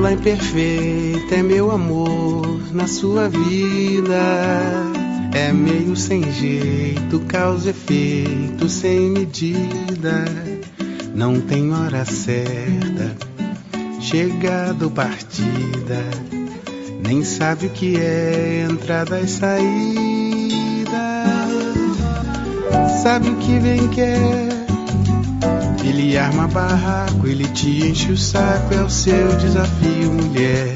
pérola imperfeita é meu amor na sua vida. É meio sem jeito, causa efeito sem medida. Não tem hora certa, chegada ou partida. Nem sabe o que é entrada e saída. Sabe o que bem quer. Ele arma barraco, ele te enche o saco. É o seu desafio, mulher.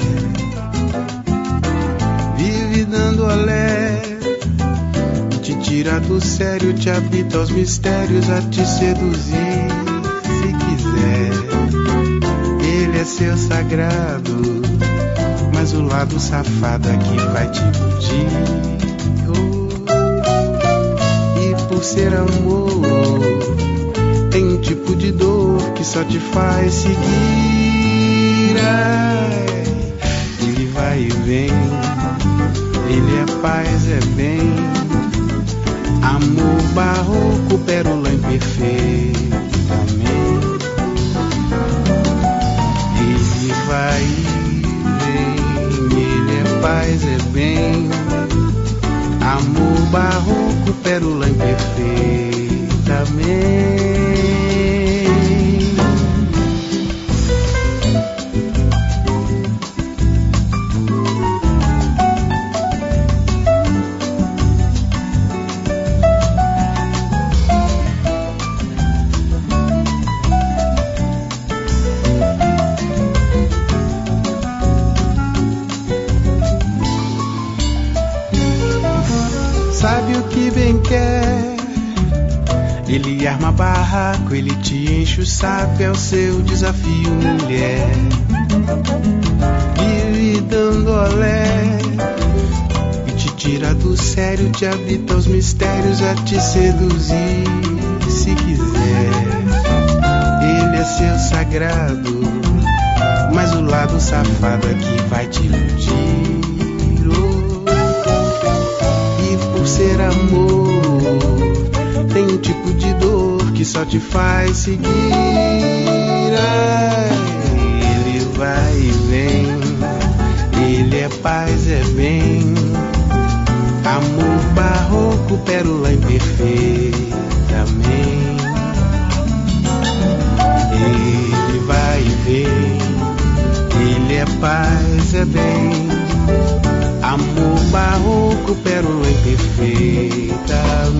Vive dando olé, te tira do sério, te habita aos mistérios, a te seduzir se quiser. Ele é seu sagrado, mas o lado safado aqui vai te iludir. E por ser amor, tem um tipo de dor que só te faz seguir. Ai, ele vai e vem, ele é paz, é bem. Amor barroco, pérola imperfeita, amém. Ele vai e vem, ele é paz, é bem. Amor barroco, pérola imperfeita, amém. Sabe o que bem quer. Ele arma barraco, ele te enche o saco. É o seu desafio, mulher. Vive dando olé e te tira do sério, te habita os mistérios, a te seduzir se quiser. Ele é seu sagrado, mas o lado safado aqui vai te iludir. Por ser amor, tem um tipo de dor que só te faz seguir. Ai, ele vai e vem, ele é paz, é bem. Amor barroco, pérola imperfeita, amém. Ele vai e vem, ele é paz, é bem. Amor barroco, pérola imperfeita,